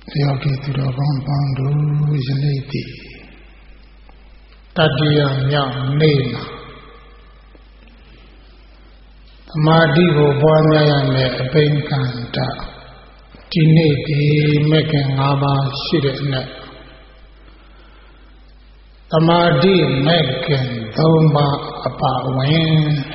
ယောဂီသူတော်ကောင်းပေါင်းတို့ယနေ့တည်းတတိယမြောက်နေ့မှာသမာဓိကိုပွားများရမယ်အပိnkန္တဒီနေ့ဒီမဂ်ခင်၅ပါးရှိတဲ့အနက်သမာဓိမဂ်ခင်၃ပါးအပါအဝင်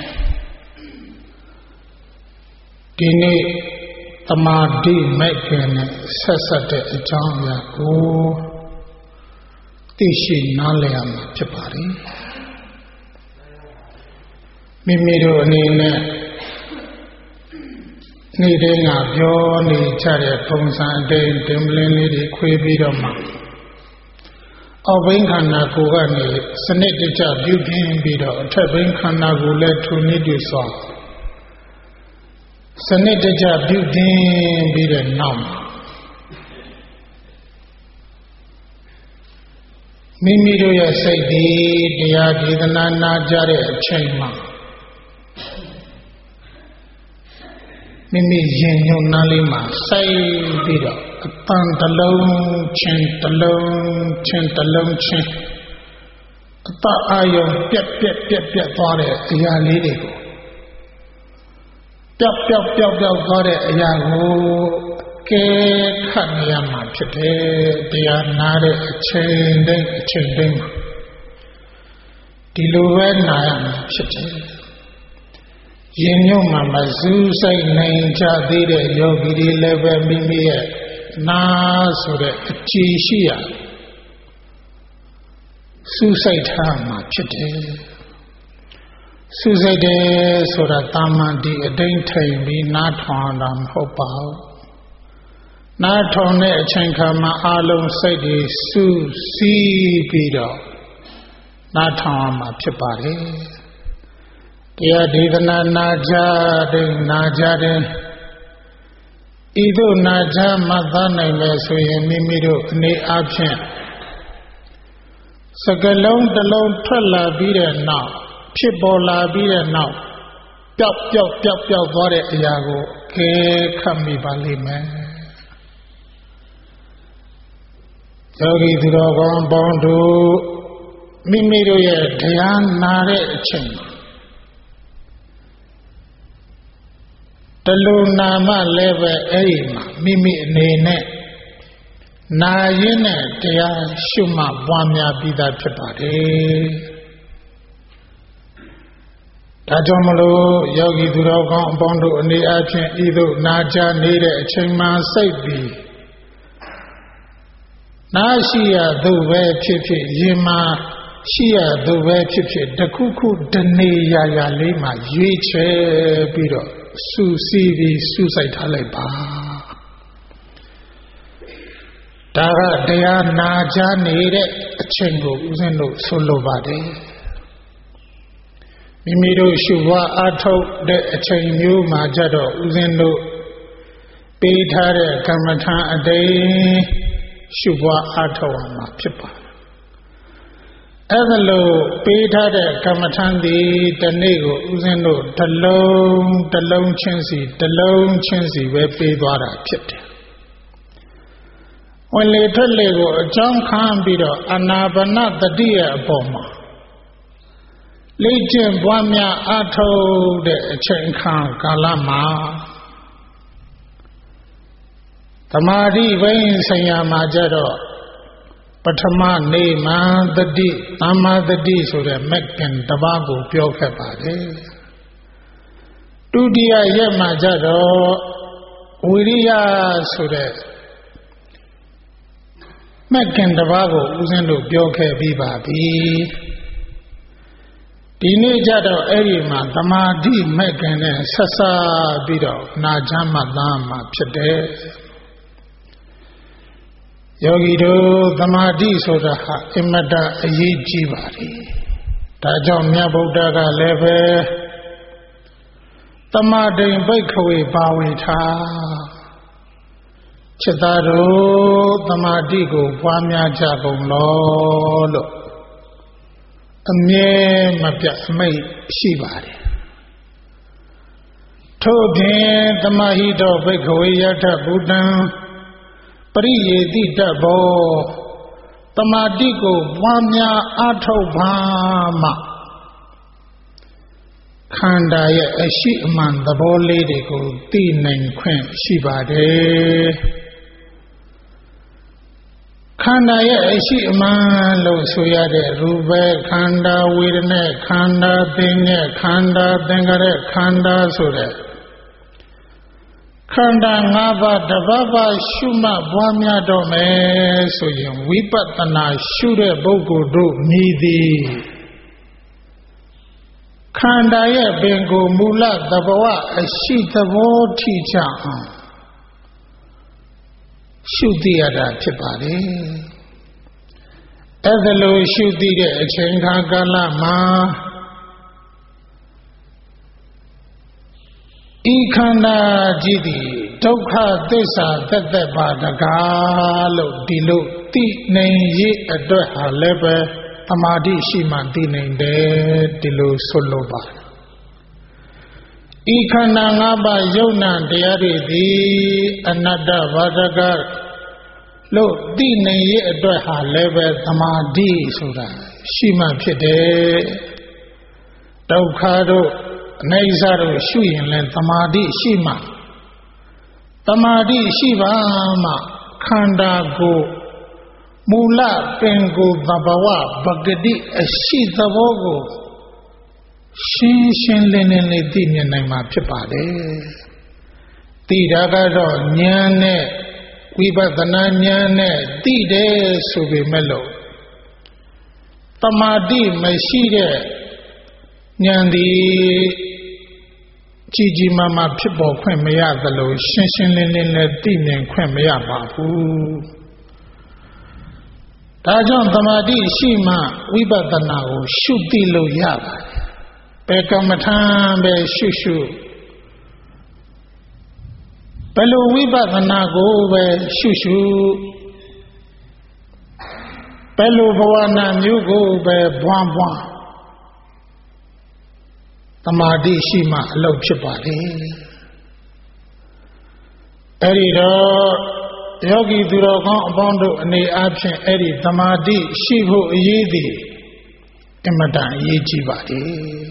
ဒီနေ့သမာဓိမဂ်ခင်နဲ့ဆက်တဲ့အကြောင်းအရာကိုသိရှိနားလည်ရမှာဖြစ်ပါတယ်မိမိတို့အနေနဲ့နေ့တိုင်းကပြောနေကြတဲ့ပုံစံအတိုင်းတင်ပလင်းလေးတွေခွေးပြီးတော့မှအောက်ဘိန်းခန္ဓာကိုယ်ကနေစနစ်တကျပြုပြင်ပြီးတော့အထက်ဘိန်းခန္ဓာကိုယ်လည်းထိုနည်းတူစွာစနစ်တကျပြုပြင်ပြီးတဲ့နောက်မိမိတို့ရဲ့စိတ်ဒီတရားဒေသနာနာကြတဲ့အချိန်မှာမိမိရင်ညွတ်နားလေးမှာစိုက်ပြီးတော့အပန်းတစ်လုံးချင်းတစ်လုံးချင်းတစ်လုံးချင်းအတအာယုံပြက်သွားတဲ့အရာလေးတွေကိုပျောက်သွားတဲ့အရာကိုကဲခတ်နေရမှာဖြစ်တယ်တရားနာတဲ့အချိန်တိုင်းမှာဒီလိုပဲနာရမှာဖြစ်တယ်ရင်ညွတ်မှာမစူးစိုက်နိုင်ကြသေးတဲ့ယောဂီတွေလည်းပဲမိမိရဲ့နာဆိုတဲ့အကြည်ရှိရစူးစိုက်ထားမှာဖြစ်တယ်စူးစိုက်တယ်ဆိုတာတာမန်ဒီအတိတ်ထိုင်ပြီးနားထောင်တာမဟုတ်ပါဘူးနားထောင်တဲ့အချိန်ခါမှာအလုံးစိတ်တွေစူးစီးပြီးတော့နားထောင်မှာဖြစ်ပါတယ်တရားဒေသနာနာကြတဲ့ဤသို့နာကြမှတ်သားနိုင်မယ်ဆိုရင်မိမိတို့အနေအချင်းစကလုံးတစ်လုံးထွက်လာပြီးတဲ့နောက်ဖြစ်ပေါ်လာပြီးတဲ့နောက်ပျောက်သွားတဲ့အရာကိုခဲခတ်မိပါလိမ့်မယ်ယောဂီသူတော်ကောင်းပေါင်းတို့မိမိတို့ရဲ့တရားနာတဲ့အချိန်တလူနာမလည်းပဲအဲ့ဒီမှာမိမိအနေနဲ့နာရင်းနဲ့တရားရှုမှတ်ပွားများပြီးသားဖြစ်ပါတယ်ဒါကြောင့်မလို့ယောဂီသူတော်ကောင်းအပေါင်းတို့အနေအချင်းဤသို့နာကြနေတဲ့အချိန်မှစိတ်ပြီးနာရှိရသို့ပဲဖြစ်ရင်မှာရှိရသို့ပဲဖြစ်တခုခုတနေရာလေးမှာရွေးချယ်ပြီးတော့စူးစီးပြီးစူးစိုက်ထားလိုက်ပါဒါကတရားနာကြနေတဲ့အချိန်ကိုဦးဇင်းတို့ဆိုလိုပါတယ်မိမိတို့ရှုပွားအားထုတ်တဲ့အချိန်မျိုးမှာကြတော့ဦးဇင်းတို့ပေးထားတဲ့ကမ္မထာအတိုင်းရှုပွားအားထုတ်ရမှာဖြစ်ပါတယ်အဲ့ဒါလို့ပေးထားတဲ့ကမ္မထာဒီတနေ့ကိုဦးဇင်းတို့တစ်လုံးချင်းစီပဲပေးသွားတာဖြစ်တယ်ဝင်လေထွက်လေကိုအကြောင်းခံပြီးတော့အာနာပါနသတိရဲ့အပေါ်မှာလေ့ကျင့်ပွားများအားထုတ်တဲ့အချိန်ခါကာလမှာသမာဓိဘိန်းဆိုင်ရာမှာကြတော့ပထမနေမှာတတိသမ္မာတတိဆိုတဲ့မဂ်ကင်တစ်ပါးကိုပြောခဲ့ပါတယ်ဒုတိယရက်မှာကြတော့ဝိရိယဆိုတဲ့မဂ်ကင်တစ်ပါးကိုဦးဇင်းတို့ပြောခဲ့ပြီးပါပြီဒီနေ့ကြတော့အဲ့ဒီမှာသမာဓိမဂ်ကင်နဲ့ဆက်စားပြီးတော့နာကြမှသားမှာဖြစ်တယ်ယောဂီတို့သမာဓိဆိုတာဟာအင်မတန်အရေးကြီးပါတယ်ဒါကြောင့်မြတ်ဗုဒ္ဓကလည်းပဲသမာဓိဘိက္ခဝေပါဝေထားจิตသားတို့သမာဓိကိုပွားများကြကုန်လို့အမြဲမပြတ်အမိတ်ရှိပါတယ်ထို့ဖြင့်သမာဟိတောဘိက္ခဝေယထဗုဒ္ဓံပရိယေတိတ္ဘောတမာတိကိုပွားများအားထုတ်ပါမှခန္ဓာရဲ့အရှိအမှန်သဘောလေးတွေကိုသိနိုင်ခွင့်ရှိပါတယ်ခန္ဓာရဲ့အရှိအမှန်လို့ဆိုရတဲ့ရူပခန္ဓာဝေဒနာခန္ဓာသင်္ညေခန္ဓာသင်္ခါရခန္ဓာဆိုတဲ့ခန္ဓာ၅ပါးတပတ်ပတ်ရှုမှတ်ပွားများတော့မယ်ဆိုရင်ဝိပဿနာရှုတဲ့ပုဂ္ဂိုလ်တို့မြည်သည်ခန္ဓာရဲ့ပင်ကိုမူလသဘောအရှိသဘောထိချအောင်ရှုသိရတာဖြစ်ပါလေအဲ့ဒါလိုရှုသိတဲ့အချိန်ခါကာလမှာဤခန္ဓာကြီးသည်ဒုက္ခသစ္စာသက်သက်ပါတကားလို့ဒီလိုသိနိုင်ရေးအတွက်ဟာလည်းပဲသမာဓိရှိမှသိနိုင်တယ်ဒီလိုဆိုလိုပါတယ်ဤခန္ဓာ၅ပါးယုံနာတရားတွေသည်အနတ္တဘာဒကလို့သိနိုင်ရေးအတွက်ဟာလည်းပဲသမာဓိဆိုတာရှိမှဖြစ်တယ်ဒုက္ခတို့အနိစ္စတို့ရှုရင်လည်းသမာဓိရှိမှသမာဓိရှိပါမှခန္ဓာကိုမူလပင်ကိုသဘာဝပဂတိအရှိသဘောကိုရှင်းရှင်းလင်းလင်းလေးသိမြင်နိုင်မှာဖြစ်ပါတယ်သိတာကတော့ဉာဏ်နဲ့ဝိပဿနာဉာဏ်နဲ့သိတယ်ဆိုပေမဲ့လို့သမာဓိမရှိတဲ့ဉာဏ်ဒီကြီးကြီးမားမားဖြစ်ပေါ်ခွင့်မရသလိုရှင်းရှင်းလင်းလင်းနဲ့သိမြင်ခွင့်မရပါဘူးဒါကြောင့်သမာဓိရှိမှဝိပဿနာကိုရှုသိလို့ရပါတယ်ဘယ်ကမ္မထာပဲရှုရှုဘယ်လိုဝိပဿနာကိုပဲရှုရှုဘယ်လိုဘဝနာမျိုးကိုပဲဘွားဘွားသမာဓိရှိမှအလုပ်ဖြစ်ပါလေအဲ့ဒီတော့ယောဂီသူတော်ကောင်းအပေါင်းတို့အနေအားဖြင့်အဲ့ဒီသမာဓိရှိဖို့အရေးသည်အမတန်အရေးကြီးပါလေ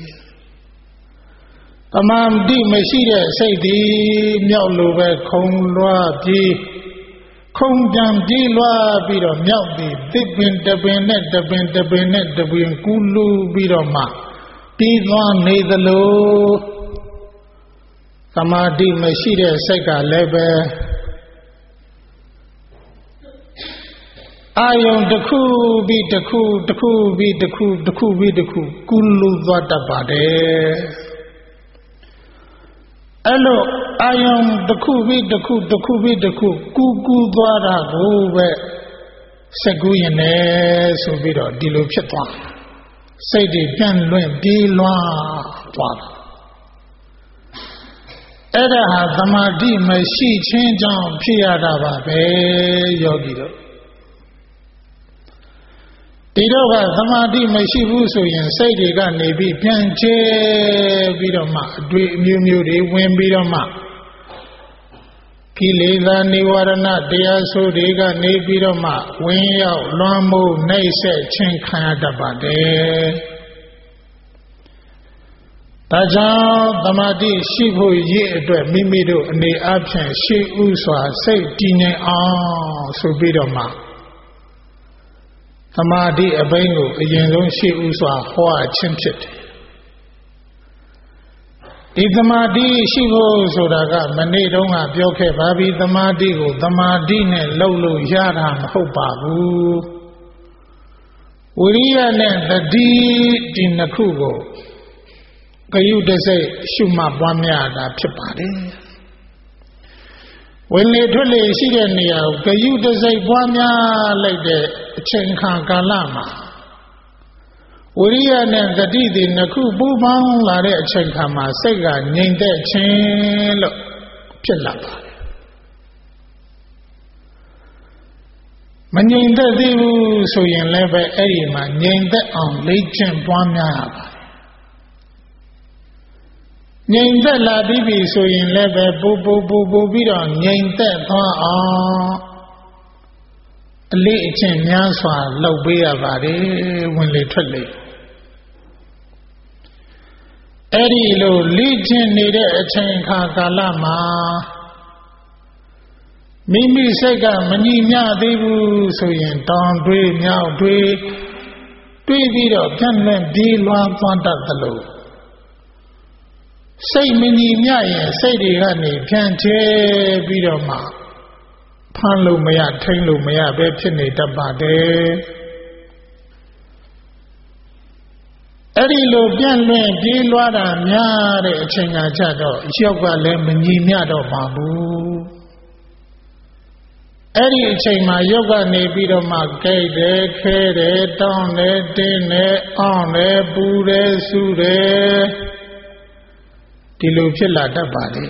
သမာဓိမရှိတဲ့စိတ်ဒီမြောက်လိုပဲခုံလွှားပြေးခုံပြန်ပြေးလွှားပြီးတော့မြောက်ပြီးသစ်ပင်တပင်နဲ့တပင်တပင်နဲ့တပင်ကူးလူပြီးတော့မှပြီးသွားနေသလိုသမာဓိမရှိတဲ့စိတ်ကလည်းပဲအာယုံတစ်ခုပြီးတစ်ခုတစ်ခုပြီးတစ်ခုတစ်ခုပြီးတစ်ခုကူးလူသွားတတ်ပါတယ်အဲ့လိုအာယုံတစ်ခုပြီးတစ်ခုတစ်ခုပြီးတစ်ခုကူးသွားတာကိုပဲစက်ကူးရင်လည်းဆိုပြီးတော့ဒီလိုဖြစ်သွားစိတ်တွေပြန်လွင့်ပြေးလွှားသွားတာအဲ့ဒါဟာသမာဓိမရှိခြင်းကြောင့်ဖြစ်ရတာပါပဲယောဂီတို့ဒီတော့ကသမာဓိမရှိဘူးဆိုရင်စိတ်တွေကနေပြီးပြန်ကျဲပြီးတော့မှအတွေ့အမျိုးမျိုးတွေဝင်ပြီးတော့မှကိလေသာនិဝရဏတရားဆိုတွေကနေပြီးတော့မှဝင်ရောက်လွှမ်းမိုးနှိမ့်ဆက်ခြင်းခံရတတ်ပါတယ်ဒါကြောင့်သမာဓိရှိဖို့ရည်အတွက်မိမိတို့အနေအချင်းရှိဥစွာစိတ်တည်ငြိမ်အောင်ဆိုပြီးတော့မှသမာဓိအပိုင်းကိုအရင်ဆုံးရှိဥစွာဟောအချင်းဖြစ်တယ်ဒီသမာဓိရှိဖို့ဆိုတာကမနေ့တုန်းကပြောခဲ့ပါပြီသမာဓိကိုသမာဓိနဲ့လှုပ်လို့ရတာမဟုတ်ပါဘူးဝိရိယနဲ့သတိဒီနှစ်ခုကိုဂယုတစိတ်ရှုမှတ်ပွားများတာဖြစ်ပါတယ်ဝင်လေထွက်လေရှိတဲ့နေရာကိုဂယုတစိတ်ပွားများလိုက်တဲ့အချိန်ခါကာလမှာဝိရိယနဲ့သတိတွေနှစ်ခုပူးပေါင်းလာတဲ့အချိန်ခါမှာစိတ်ကငြိမ်သက်ခြင်းလို့ဖြစ်လာပါတယ်မငြိမ်သက်သေးဘူးဆိုရင်လည်းပဲအဲ့ဒီမှာငြိမ်သက်အောင်လေ့ကျင့်ပွားများရပါတယ်ငြိမ်သက်လာပြီးပြီဆိုရင်လည်းပဲပူပြီးတော့ငြိမ်သက်သွားအောင်အလေးအကျင့်များစွာလုပ်ပေးရပါတယ်ဝင်လေထွက်လေအဲ့ဒီလိုလေ့ကျင့်နေတဲ့အချိန်အခါကာလမှာမိမိစိတ်ကမညီမျှသေးဘူးဆိုရင်တောင်တွေးမြောက်တွေးပြီးတော့ပြန်လည်ပြေးလွှားသွားတတ်သလိုစိတ်မညီမျှရင်စိတ်တွေကနေပြန်ချဲပြီးတော့မှဖမ်းလို့မရထိန်းလို့မရပဲဖြစ်နေတတ်ပါတယ်အဲ့ဒီလိုပြန်လွင်ပြေးလွှားတာများတဲ့အချိန်ကကြတော့ရုပ်ကလည်းမညီမျှတော့ပါဘူးအဲ့ဒီအချိန်မှာရုပ်ကနေပြီးတော့မှကြိတ်တယ်ခဲတယ်တောင်းတယ်တင်းတယ်အောင့်တယ်ပူတယ်ဆူတယ်ဒီလိုဖြစ်လာတတ်ပါလေ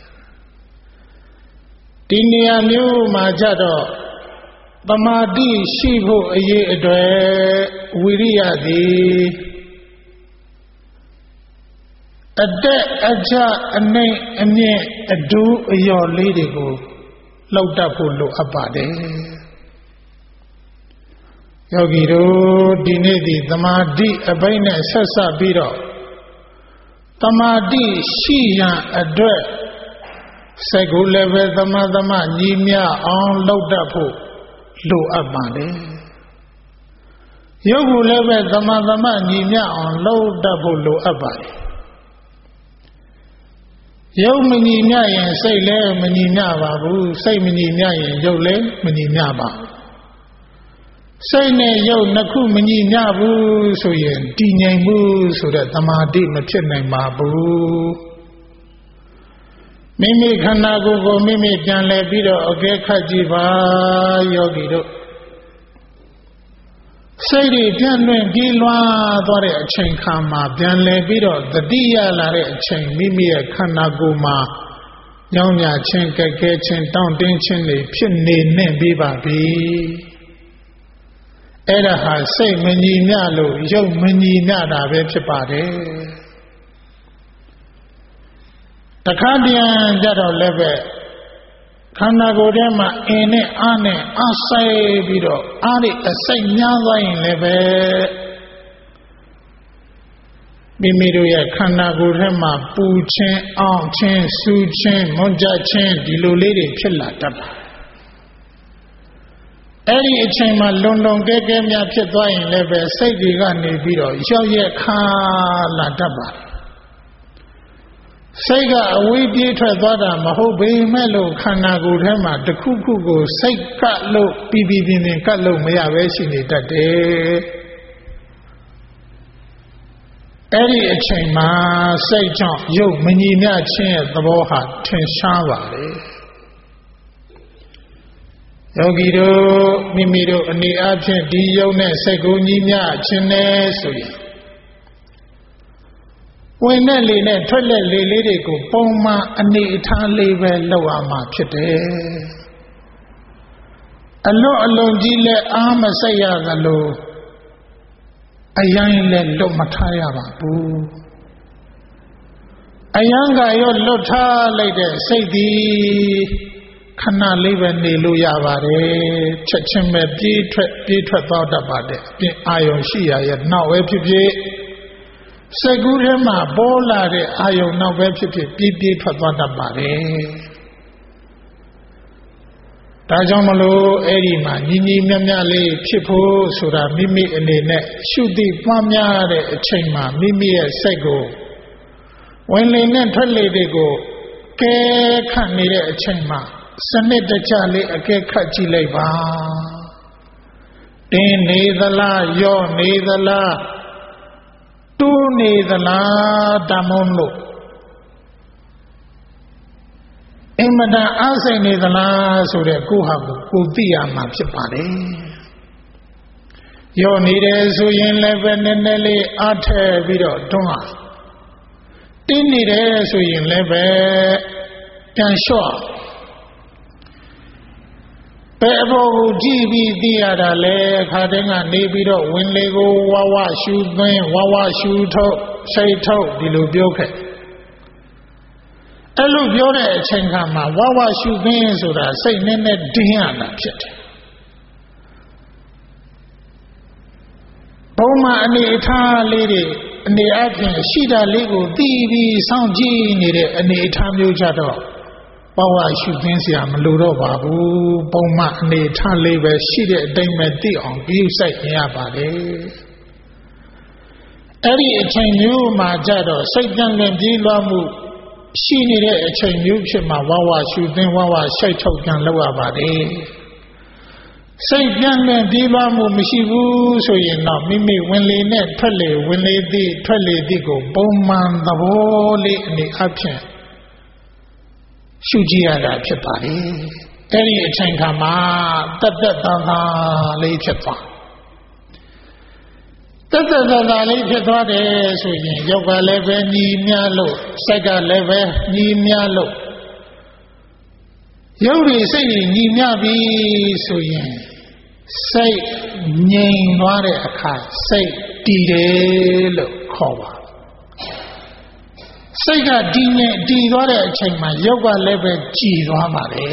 ဒီနေရာမျိုးမှာကြတော့သမာဓိရှိဖို့အရေးအတွက်ဝိရိယသည်အတက်အကျအနှိမ့်အမြင့်အဒူးအလျော်လေးတွေကိုလှုပ်တတ်ဖို့လိုအပ်ပါတယ်ယောဂီတို့ဒီနေ့ဒီသမာဓိအပိုင်းနဲ့ဆက်စပ်ပြီးတော့သမာဓိရှိရန်အတွက်စိတ်ကိုလည်းပဲသမညီမြအောင်လှုပ်တတ်ဖို့လိုအပ်ပါတယ်ရုပ်ကိုလည်းပဲသမညီမြအောင်လှုပ်တတ်ဖို့လိုအပ်ပါတယ်ရုပ်မညီမျှရင်စိတ်လည်းမညီမျှပါဘူးစိတ်မညီမျှရင်ရုပ်လည်းမညီမျှပါဘူးစိတ်နဲ့ရုပ်နှစ်ခုမညီမျှဘူးဆိုရင်တည်ငြိမ်မှုဆိုတဲ့သမာဓိမဖြစ်နိုင်ပါဘူးမိမိခန္ဓာကိုယ်ကိုမိမိပြန်လဲပြီးတော့အကဲခတ်ကြည့်ပါယောဂီတို့စိတ်တွေပြန်လွင်ပြေးလွှားသွားတဲ့အချိန်ခါမှာပြန်လဲပြီးတော့တတိယလာတဲ့အချိန်မိမိရဲ့ခန္ဓာကိုယ်မှာညောင်းညာခြင်းကြက်ခဲခြင်းတောင့်တင်းခြင်းတွေဖြစ်နေနှင့်ပြီးပါပြီအဲ့ဒါဟာစိတ်မညီမျှလို့ရုပ်မညီမျှတာပဲဖြစ်ပါတယ်တခါတည်းကြတော့လည်းပဲခန္ဓာကိုယ်ထဲမှာအင်းနဲ့အားဆိုင်ပြီးတော့အားတွေအစိတ်များသွားရင်လည်းပဲမိမိတို့ရဲ့ခန္ဓာကိုယ်ထဲမှာပူခြင်းအောင့်ခြင်းဆူခြင်းမွန်းကြခြင်းဒီလိုလေးတွေဖြစ်လာတတ်ပါတယ်အဲ့ဒီအချိန်မှာလွန်ကဲကဲများဖြစ်သွားရင်လည်းပဲစိတ်တွေကနေပြီးတော့ရောက်ရက်ခါလာတတ်ပါတယ်စိတ်ကအဝေးပြေးထွက်သွားတာမဟုတ်ပေမဲ့လို့ခန္ဓာကိုယ်ထဲမှာတစ်ခုခုကိုစိတ်ကပ်လို့ပြီးပြင်းကပ်လို့မရပဲရှိနေတတ်တယ်အဲ့ဒီအချိန်မှာစိတ်ကြောင့်ရုပ်မညီမျှခြင်းရဲ့သဘောဟာထင်ရှားပါလေယောဂီတို့မိမိတို့အနေအချင်းဒီယုံနဲ့စိတ်ကိုညီမျှခြင်းနဲ့ဆိုရင်ဝင်တဲ့လေနဲ့ထွက်တဲ့လေလေးတွေကိုပုံမှန်အနေအထားလေးပဲလောက်ရမှာဖြစ်တယ်အလွန်ကြီးလဲအားမစိတ်ရသလိုအယံလည်းလွတ်မထားရပါဘူးအယံကရောလွတ်ထားလိုက်တဲ့စိတ်ဒီခဏလေးပဲနေလို့ရပါတယ်ချက်ချင်းပဲပြေးထွက်သွားတတ်ပါတယ်အပြင်အာယုံရှိရရဲ့နောက်ပဲဖြစ်ဖြစ်စိတ်ကူးထဲမှာပေါ်လာတဲ့အာယုံနောက်ပဲဖြစ်ဖြစ်ပြေးထွက်သွားတတ်ပါတယ်ဒါကြောင့်မလို့အဲ့ဒီမှာညီမျှမျှလေးဖြစ်ဖို့ဆိုတာမိမိအနေနဲ့ရှုသိပွားများတဲ့အချိန်မှာမိမိရဲ့စိတ်ကိုဝင်လေနဲ့ထွက်လေတွေကိုကဲခတ်နေတဲ့အချိန်မှာစနစ်တကျလေးအကဲခတ်ကြည့်လိုက်ပါတင်းနေသလားရော့နေသလားတိုးနေသလားတမုံလို့အင်မတန်အားစိတ်နေသလားဆိုတဲ့ကိုယ့်ဟာကိုသိရမှာဖြစ်ပါတယ်ရော့နေတယ်ဆိုရင်လည်းပဲနည်းနည်းလေးအားထည့်ပြီးတော့တွန်းအောင်တင်းနေတယ်ဆိုရင်လည်းပဲပြန်လျှော့ဘယ်အပေါ်ကိုကြည့်ပြီးသိရတာလဲခါတိုင်းကနေပြီးတော့ဝင်လေကိုဝဝရှူသွင်းဝဝရှူထုတ်စိတ်ထုတ်ဒီလိုပြောခဲ့အဲ့လိုပြောတဲ့အချိန်ခါမှာဝဝရှုခင်းဆိုတာစိတ်နဲ့တင်းရတာဖြစ်တယ်ဘုံမှာအနေအထားလေးတွေအနေအချင်းရှိတာလေးကိုသိပြီးစောင့်ကြည့်နေတဲ့အနေအထားမျိုးကြတော့ဘောဝရှုသင်းเสียမလိုတော့ပါဘူးပုံမှန်အနေအထားလေးပဲရှိတဲ့အတိုင်းပဲသိအောင်ပြုစိုက်ရပါတယ်အဲ့ဒီအချိန်မျိုးမှာကြတော့စိတ်ကြံ့ကြည်လွှားမှုရှိနေတဲ့အချိန်မျိုးဖြစ်မှာဝဝရှုသင်းဝဝရှိုက်ထုတ်ပြန်လုပ်ရပါတယ်စိတ်ကြံ့ကြည်လွှားမှုမရှိဘူးဆိုရင်တော့မိမိဝင်လေနဲ့ထွက်လေဝင်လေသည်ထွက်လေသည်ကိုပုံမှန်သဘောလေးအနေအချင်းရှုကြည့်ရတာဖြစ်ပါလေအဲ့ဒီအချိန်ခါမှာတက်တက်တန်တန်လေးဖြစ်သွားတက်တက်တန်တန်လေးဖြစ်သွားတယ်ဆိုရင်ယောက်ကလည်းပဲညီမြလို့စိတ်ကလည်းပဲညီမြလို့ရုပ်ရည်စိတ်ညီမြပြီဆိုရင်စိတ်ငြိမ်သွားတဲ့အခါစိတ်တည်တယ်လို့ခေါ်ပါစိတ်ကတည်နေတည်သွားတဲ့အချိန်မှာရုပ်ကလည်းပဲကြည်သွားပါလေ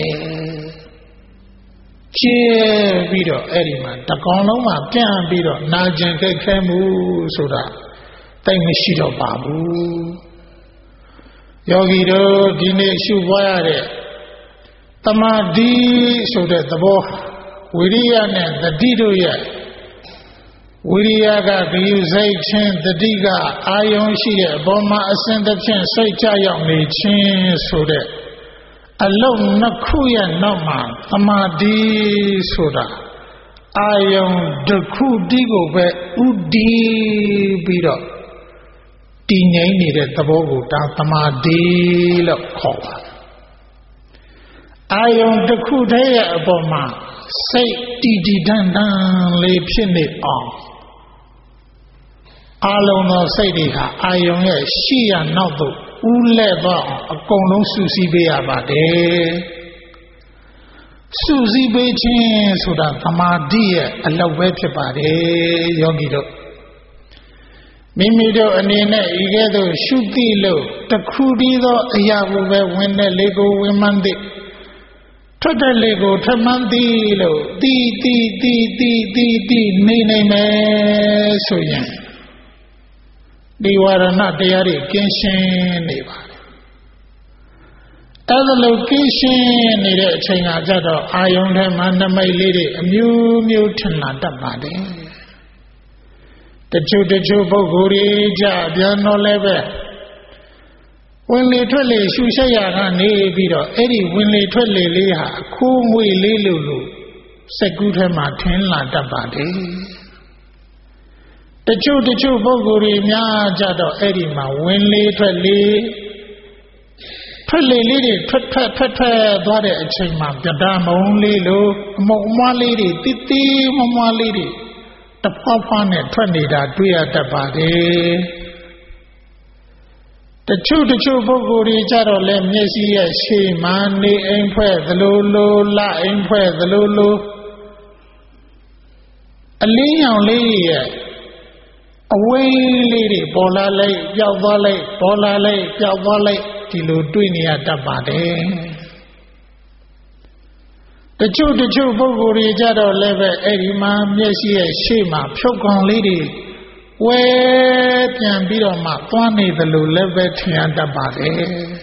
ကြည်ပြီးတော့အဲ့ဒီမှာတကောင်လုံးမှာပြန်ပြီးတော့နာကျင်ကြိတ်ခဲမှုဆိုတာတိတ်မရှိတော့ပါဘူးယောဂီတို့ဒီနေ့ရှုပွားရတဲ့တမာတိဆိုတဲ့သဘောဝိရိယနဲ့တတိတို့ရဲ့ဝိရိယကဂယုစိတ်ချင်းတတိကအာယုံရှိတဲ့အပေါ်မှာအစဉ်တစ်ဖြင့်စိတ်ကြရောက်နေခြင်းဆိုတဲ့အလုံးနှစ်ခုရဲ့နောက်မှာသမာဓိဆိုတာအာယုံတစ်ခုတည်းကိုပဲဥတည်ပြီးတော့တည်ငြိမ်နေတဲ့သဘောကိုဒါသမာဓိလို့ခေါ်ပါတယ်အာယုံတစ်ခုတည်းရဲ့အပေါ်မှာစိတ်တည်တည်တန်းတန်းလေးဖြစ်နေအောင်အလုံးသောစိတ်တွေဟာအာယုံရဲ့ရှိရနောက်သို့ဥလဲ့သွားအောင်အကုန်လုံးစုစည်းပေးရပါတယ်စုစည်းပေးခြင်းဆိုတာသမာဓိရဲ့အလောက်ပဲဖြစ်ပါတယ်ယောဂီတို့မိမိတို့အနေနဲ့ဤကဲ့သို့ရှုတိလို့တခုတည်းသောအရာကိုပဲဝင်တဲ့လေကိုဝင်မှန်းသိထွက်တဲ့လေကိုထွက်မှန်းသိလို့တီနေနိုင်မယ်ဆိုရင်ဒီဝရဏတရားတွေကင်းရှင်းနေပါတယ်အဲ့ဒါလို့ကင်းရှင်းနေတဲ့အချိန်ကကြတော့အာယုန်ထဲမှာနမိတ်လေးတွေအမျိုးမျိုးထင်လာတတ်ပါတယ်တချို့ပုဂ္ဂိုလ်တွေကြပြန်တော့လည်းပဲဝင်လေထွက်လေရှုရှိရကနေပြီးတော့အဲ့ဒီဝင်လေထွက်လေလေးဟာအခိုးငွေလေးလို့စက်ကူးထဲမှာထင်လာတတ်ပါတယ်တချို့ပုဂ္ဂိုလ်တွေများကြတော့အဲ့ဒီမှာဝင်လေထွက်လေလေးတွေထွက်သွားတဲ့အချိန်မှာပြတာမုံလေးလို့အမုံအမွားလေးတွေတိမမွားလေးတွေတဖွာနဲ့ထွက်နေတာတွေ့ရတတ်ပါတယ်တချို့ပုဂ္ဂိုလ်တွေကြတော့လဲမျက်စိရဲ့ရှေ့မှာနေအိမ်ဖွဲ့သလိုလိုလအိမ်ဖွဲ့သလိုလိုအလင်းရောင်လေးရဲ့အဝေးလေးတွေပေါ်လာလိုက်ပျောက်သွားလိုက်ပေါ်လာလိုက်ပျောက်သွားလိုက်ဒီလိုတွေ့နေရတတ်ပါတယ်တချို့ပုဂ္ဂိုလ်တွေကြတော့လည်းပဲအဲ့ဒီမှာမျက်စိရဲ့ရှေ့မှာဖြုတ်ကောင်လေးတွေဝဲပြန်ပြီးတော့မှသွားနေသလိုလည်းပဲထင်ရတတ်ပါတယ်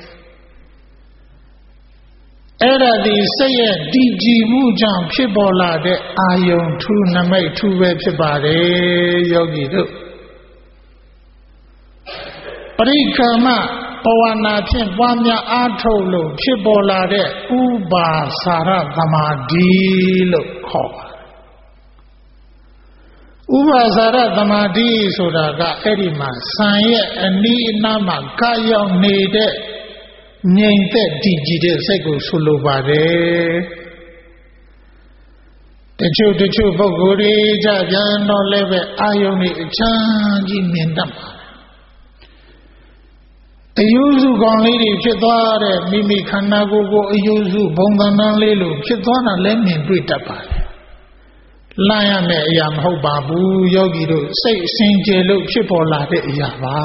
အဲ့ဒါဒီစိတ်ရဲ့တည်ကြည်မှုကြောင့်ဖြစ်ပေါ်လာတဲ့အာယုံထူးနမိတ်ထူးပဲဖြစ်ပါတယ်ယောဂီတို့ပရိက္ခမပဝနာဖြင့်ပွားများအားထုတ်လို့ဖြစ်ပေါ်လာတဲ့ဥပါစာရသမာဓိလို့ခေါ်ပါတယ်ဥပါစာရသမာဓိဆိုတာကအဲ့ဒီမှာဆံရဲ့အနီးအနားမှာကရောက်နေတဲ့ငြိမ်သက်တည်ကြည်တဲ့စိတ်ကိုဆိုလိုပါတယ်တချို့ပုဂ္ဂိုလ်တွေကြပြန်တော့လည်းပဲအာယုန်တွေအချမ်းကြီးမြင်တတ်ပါတယ်အယုစုကောင်လေးတွေဖြစ်သွားတဲ့မိမိခန္ဓာကိုယ်ကိုအယုစုဘုံသဏ္ဍာန်လေးလို့ဖြစ်သွားတာလည်းမြင်တွေ့တတ်ပါတယ်လမ်းရမယ့်အရာမဟုတ်ပါဘူးယောဂီတို့စိတ်အစဉ်ကျေလို့ဖြစ်ပေါ်လာတဲ့အရာပါ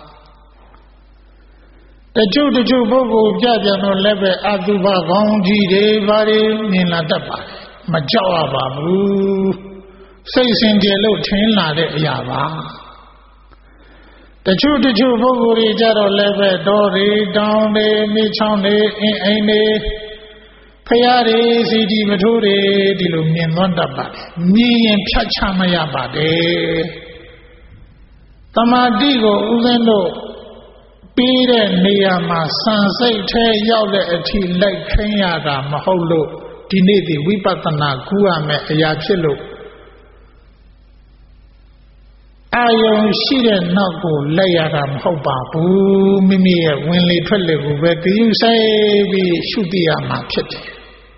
တချို့ပုဂ္ဂိုလ်ကြပြန်တော့လည်းပဲအတုပကောင်းကြီးတွေဘာတွေမြင်လာတတ်ပါတယ်မကြောက်ရပါဘူးစိတ်စင်ကြယ်လို့ထင်လာတဲ့အရာပါတချို့ပုဂ္ဂိုလ်တွေကြတော့လည်းပဲတော်တွေတောင်းတွေမိချောင်းတွေအင်းအိမ်တွေဖရာတွေစီတီမထိုးတွေဒီလိုမြင်သွားတတ်ပါတယ်မြင်ရင်ဖြတ်ချမရပါတယ်တမာတိကိုဥစဉ်တို့ပြီးတဲ့နေရာမှာစံစိတ်ထဲရောက်တဲ့အထိလိုက်ခိုင်းရတာမဟုတ်လို့ဒီနေ့ဒီဝိပဿနာကူရမယ်အရာဖြစ်လို့အာယုံရှိတဲ့နောက်ကိုလိုက်ရတာမဟုတ်ပါဘူးမိမိရဲ့ဝင်လေထွက်လေကိုပဲတည်ယူဆိုင်ပြီးရှုသိရမှာဖြစ်တယ်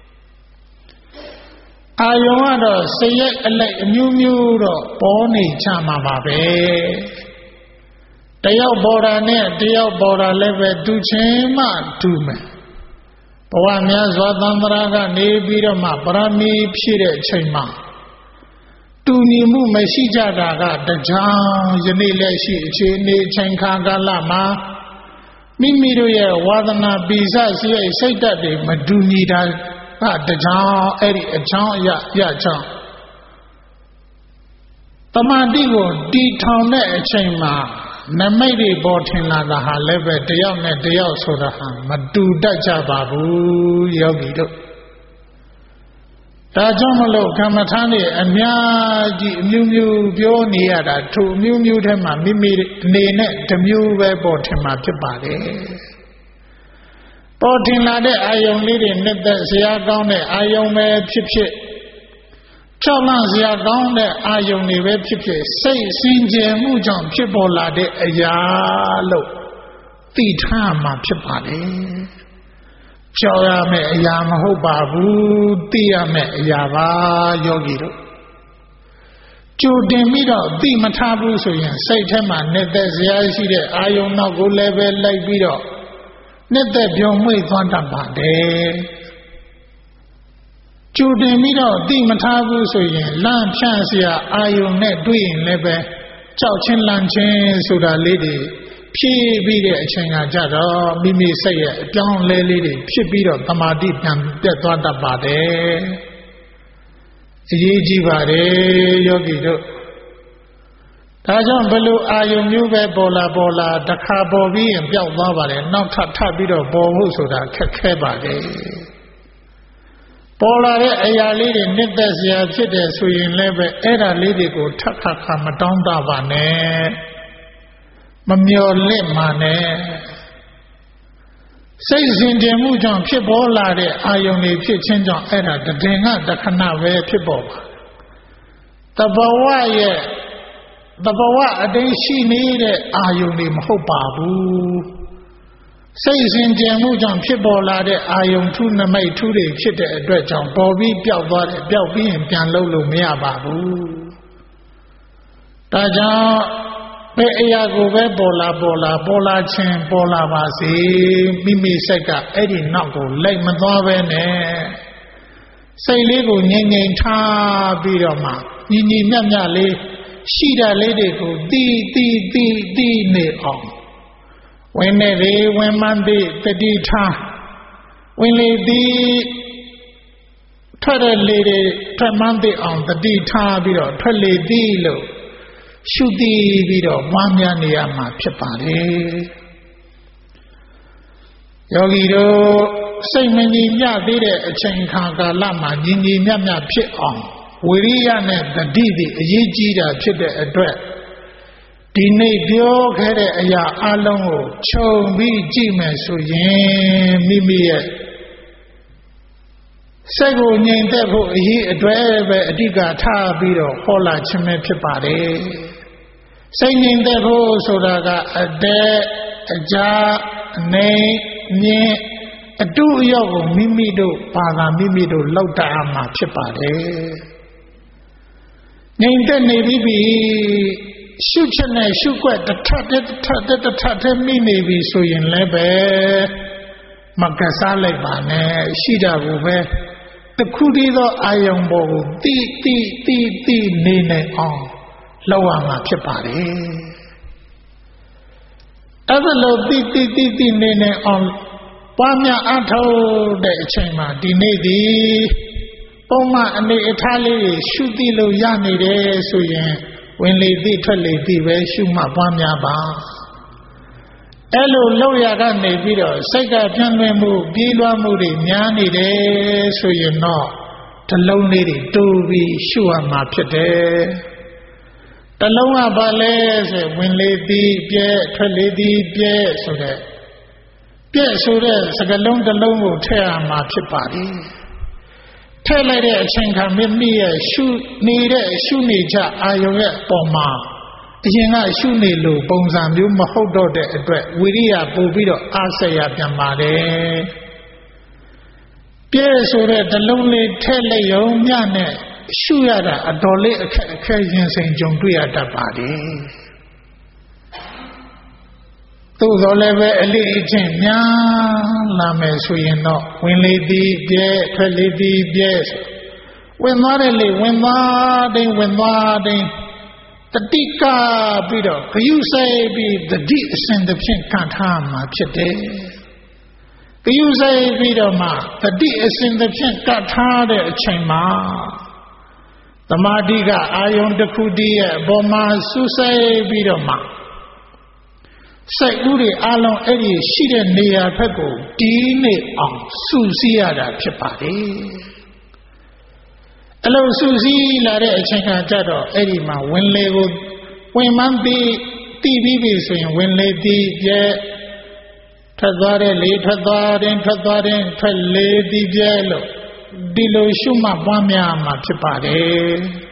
အာယုံကတော့စရိတ်အလိုက်အမျိုးမျိုးတော့ပေါ်နေချမှာပါပဲတယောက်ပေါ်တာနဲ့တယောက်ပေါ်တာလည်းပဲတူချင်းမှတူမယ်ဘဝများစွာသံဃာကနေပြီးတော့မှပရမီဖြည့်တဲ့အချိန်မှာတူညီမှုမရှိကြတာကတကြောင်ယနေ့လက်ရှိအခြေအနေချိန်ခါကာလမှာမိမိတို့ရဲ့ဝါဒနာပိစစိတ်စိတ်ဓာတ်တွေမတူညီတာကတကြောင်အဲ့ဒီအကြောင်းအရာကြောင့်တမာတိကိုတီထောင်တဲ့အချိန်မှာနမိတ်တွေပေါ်ထင်လာတာဟာလည်းပဲတယောက်နဲ့တယောက်ဆိုတာဟာမတူတတ်ကြပါဘူးယောဂီတို့ဒါကြောင့်မလို့ကမ္မထာနဲ့အများကြီးအမျိုးမျိုးပြောနေရတာထိုအမျိုးမျိုးထဲမှာမိမိအနေနဲ့တစ်မျိုးပဲပေါ်ထင်မှာဖြစ်ပါတယ်ပေါ်ထင်လာတဲ့အာယုံလေးတွေနဲ့သက်စရာကောင်းတဲ့အာယုံပဲဖြစ်ဖြစ်ကြောက်လန့်စရာကောင်းတဲ့အာယုံတွေပဲဖြစ်ဖြစ်စိတ်စင်ကြယ်မှုကြောင့်ဖြစ်ပေါ်လာတဲ့အရာလို့သိထားမှာဖြစ်ပါတယ်ကြောက်ရမယ့်အရာမဟုတ်ပါဘူးသိရမယ့်အရာပါယောဂီတို့ကြိုတင်ပြီးတော့သိမထားဘူးဆိုရင်စိတ်ထဲမှာနဲ့သက်စရာရှိတဲ့အာယုံနောက်ကိုလည်းပဲလိုက်ပြီးတော့နဲ့သက်ပြုံးမွေ့သွားတတ်ပါတယ်ကြိုတင်ပြီးတော့သိမထားဘူးဆိုရင်လန့်ဖြန့်စရာအာယုံနဲ့တွေ့ရင်လည်းပဲကြောက်ချင်းလန့်ချင်းဆိုတာလေးတွေဖြည့်ပြီးတဲ့အချိန်ကကြတော့မိမိစိတ်ရဲ့အပြောင်းလဲလေးတွေဖြစ်ပြီးတော့တမာတိပြန်တက်သွားတတ်ပါတယ်အရေးကြီးပါတယ်ယောဂီတို့ဒါကြောင့်ဘယ်လိုအာယုံမျိုးပဲပေါ်လာတစ်ခါပေါ်ပြီးရင်ပျောက်သွားပါတယ်နောက်ထပ်ပြီးတော့ပေါ်ဖို့ဆိုတာခက်ခဲပါတယ်ပေါ်လာတဲ့အရာလေးတွေနှစ်သက်စရာဖြစ်တယ်ဆိုရင်လည်းပဲအဲ့ဒါလေးတွေကိုထပ်ခါမတောင်းတပါနဲ့မမျော်လင့်ပါနဲ့စိတ်စဉ်တင်မှုကြောင့်ဖြစ်ပေါ်လာတဲ့အာယုန်တွေဖြစ်ခြင်းကြောင့်အဲ့ဒါတည်ငါတခဏပဲဖြစ်ပေါ်ပါတဘဝရဲ့တဘဝအတိတ်ရှိနေတဲ့အာယုန်တွေမဟုတ်ပါဘူးစိတ်စဉ်တင်မှုကြောင့်ဖြစ်ပေါ်လာတဲ့အာယုန်ထုနမိတ်ထုတွေဖြစ်တဲ့အတွက်ကြောင့်ပေါ်ပြီးပျောက်သွားတယ်ပျောက်ပြီးရင်ပြန်လှုပ်လို့မရပါဘူးဒါကြောင့်ဘယ်အရာကိုပဲပေါ်လာခြင်းပေါ်လာပါစေမိမိစိတ်ကအဲ့ဒီနောက်ကိုလိုက်မသွားပဲနဲ့စိတ်လေးကိုငြိမ်ငြိမ်ထားပြီးတော့မှညီညီမြတ်မြတ်လေးရှိတာလေးတွေကိုတီးနေအောင်ဝင်နေလေဝင်မှန်းပြီးတတိထားဝင်လေသည်ထွက်တဲ့လေတွေထွက်မှန်းပြီးအောင်တတိထားပြီးတော့ထွက်လေသည်လို့ရှုသိပြီးတော့ပွားများနေရမှာဖြစ်ပါတယ်ယောဂီတို့စိတ်မငြိမ်ညသေးတဲ့အချိန်ခါကာလမှာညီညီမြတ်မြတ်ဖြစ်အောင်ဝိရိယနဲ့တတိတွေအရေးကြီးတာဖြစ်တဲ့အတွက်ဒီနေ့ပြောခဲ့တဲ့အရာအလုံးကိုခြုံပြီးကြည့်မယ်ဆိုရင်မိမိရဲ့စိတ်ကိုငြိမ်သက်ဖို့အရေးအတွက်ပဲအဓိကထားပြီးတော့ဟောလာခြင်းပဲဖြစ်ပါတယ်စိတ်ငြိမ်သက်ဖို့ဆိုတာကအတက်အကြအနေမြင်အတူအရောက်ကိုမိမိတို့ဘာသာမိမိတို့လောက်တအားမှာဖြစ်ပါတယ်ငြိမ်သက်နေပြီရှုချက်နဲ့ရှုွက်တစ်ထပ်မိနေပြီဆိုရင်လည်းပဲမကစားလိုက်ပါနဲ့ရှိတာကိုပဲတခုတည်းသောအာယုံပေါ်ကိုတီးနေနိုင်အောင်လောက်ရမှာဖြစ်ပါတယ်အဲ့ဒါလို့တီးနေနိုင်အောင်ပွားများအထောက်တဲ့အချိန်မှာဒီနေ့ဒီပုံမှန်အနေအထားလေးရှုသိလို့ရနေတယ်ဆိုရင်ဝင်လေသိထွက်လေသိပဲရှုမှတ်ပွားများပါအဲ့လိုလောက်ရကနေပြီးတော့စိတ်ကပြန်လွင်မှုပြေးလွှားမှုတွေများနေတယ်ဆိုရင်တော့တလုံးလေးတွေတိုးပြီးရှုရမှာဖြစ်တယ်တလုံးကဘာလဲဆိုဝင်လေသိပြဲထွက်လေသိပြဲဆိုတဲ့ပြဲဆိုတဲ့စကားလုံးတစ်လုံးကိုထည့်ရမှာဖြစ်ပါတယ်ထည့်လိုက်တဲ့အချိန်ခါမိမိရဲ့ရှုနေတဲ့ရှုနေကြအာယုံရဲ့ပုံမှာအရင်ကရှုနေလို့ပုံစံမျိုးမဟုတ်တော့တဲ့အတွက်ဝိရိယပို့ပြီးတော့အားဆက်ရပြန်ပါတယ်ပြဲဆိုတဲ့တစ်လုံးလေးထည့်လိုက်ရုံမျှနဲ့ရှုရတာအတော်လေးအခက်အခဲရင်ဆိုင်ကြုံတွေ့ရတတ်ပါတယ်သို့တော်လည်းပဲအလေးအကျင့်များလာမယ်ဆိုရင်တော့ဝင်လေသည်ပြဲထွက်လေသည်ပြဲဝင်သွားတယ်လေဝင်သွားတယ်တတိကပြီးတော့ခရုစိတ်ပြီးတတိအစဉ်တစ်ဖြင့်ခံထားမှာဖြစ်တယ်ခရုစိတ်ပြီးတော့မှတတိအစဉ်တစ်ဖြင့်ကတ်ထားတဲ့အချိန်မှာသမာဓိကအာယုံတစ်ခုတည်းရဲ့အပေါ်မှာစူးစိုက်ပြီးတော့မှစိတ်ကူးတွေအလုံးအဲ့ဒီရှိတဲ့နေရာဘက်ကိုတီးနေအောင်စူးစီးရတာဖြစ်ပါတယ်အဲ့လိုစူးစီးလာတဲ့အချိန်ကကြတော့အဲ့ဒီမှာဝင်လေကိုဝင်မှန်းပြီးတီးပြီးပြီဆိုရင်ဝင်လေတီးပြဲထွက်သွားတယ်လေထွက်သွားတယ်ထွက်လေတီးပြဲလို့ဒီလိုရှုမှတ်ပွားများမှာဖြစ်ပါတယ်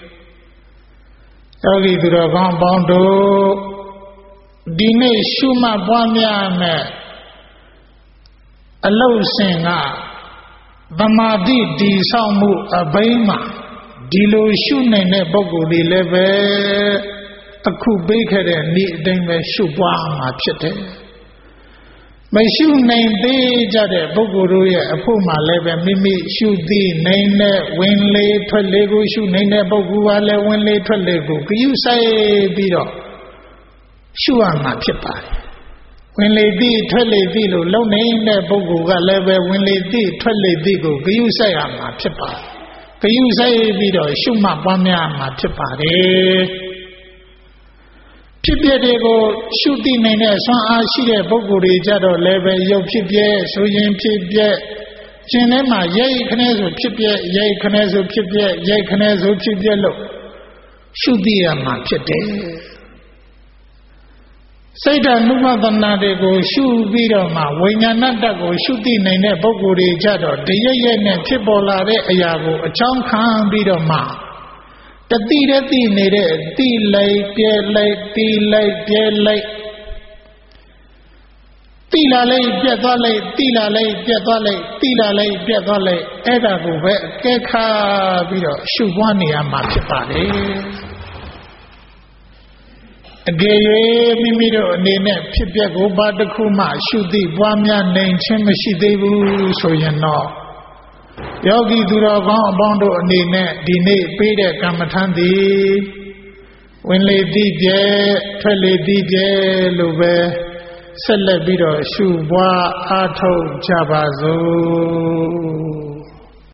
ယောဂီသူတော်ကောင်းပေါင်းတို့ဒီနေ့ရှုမှတ်ပွားများမယ်အလုတ်စင်ကသမာဓိတည်ဆောက်မှုအဘိဓမ္မာဒီလိုရှုနိုင်တဲ့ပုဂ္ဂိုလ်တွေလည်းပဲအခုပေးခဲ့တဲ့နေ့အတိုင်းပဲရှုပွားမှာဖြစ်တယ်မရှုနိုင်သေးကြတဲ့ပုဂ္ဂိုလ်တို့ရဲ့အဖို့မှာလည်းပဲမိမိရှုသိနိုင်တဲ့ဝင်လေထွက်လေကိုရှုနိုင်တဲ့ပုဂ္ဂိုလ်ကလည်းဝင်လေထွက်လေကိုဂရုစိုက်ပြီးတော့ရှုရမှာဖြစ်ပါတယ်ဝင်လေသိထွက်လေသိလို့လုံနေတဲ့ပုဂ္ဂိုလ်ကလည်းပဲဝင်လေသိထွက်လေသိကိုဂရုစိုက်ရမှာဖြစ်ပါတယ်ဂရုစိုက်ပြီးတော့ရှုမှတ်ပွားများမှာဖြစ်ပါတယ်ဖြစ်ပြတွေကိုရှုသိနိုင်တဲ့ဆွမ်းအားရှိတဲ့ပုဂ္ဂိုလ်တွေကြတော့လည်းပဲရုပ်ဖြစ်ပြဆိုရင်ဖြစ်ပြရှင်ထဲမှာရိတ်ခနဲဆိုဖြစ်ပြရိတ်ခနဲဆိုဖြစ်ပြရိတ်ခနဲဆိုဖြစ်ပြလို့ရှုသိရမှာဖြစ်တယ်စိတ်ဓာတ်နုပဒနာတွေကိုရှုပြီးတော့မှဝိညာဏတ္တကိုရှုသိနိုင်တဲ့ပုဂ္ဂိုလ်တွေကြတော့တရရဲ့နဲ့ဖြစ်ပေါ်လာတဲ့အရာကိုအကြောင်းခံပြီးတော့မှတတိရတိနေတဲ့တိလိုက်ပြဲလိုက်တိလိုက်ပြဲလိုက်တိလာလိုက်ပြက်သွားလိုက်တိလာလိုက်ပြက်သွားလိုက်တိလာလိုက်ပြက်သွားလိုက်အဲ့ဒါကိုပဲအကဲခါပြီးတော့ရှုပွားနေရမှာဖြစ်ပါလေအကယ်၍မိမိတို့အနေနဲ့ဖြစ်ပျက်ကိုဘာတစ်ခုမှရှုသိပွားများနိုင်ခြင်းမရှိသေးဘူးဆိုရင်တော့ယောဂီသူတော်ကောင်းအပေါင်းတို့အနေနဲ့ဒီနေ့ပေးတဲ့ကမ္မထမ်းသည်ဝင်လေသိပြဲထွက်လေသိပြဲလို့ပဲဆက်လက်ပြီးတော့ရှုပွားအားထုတ်ကြပါစို့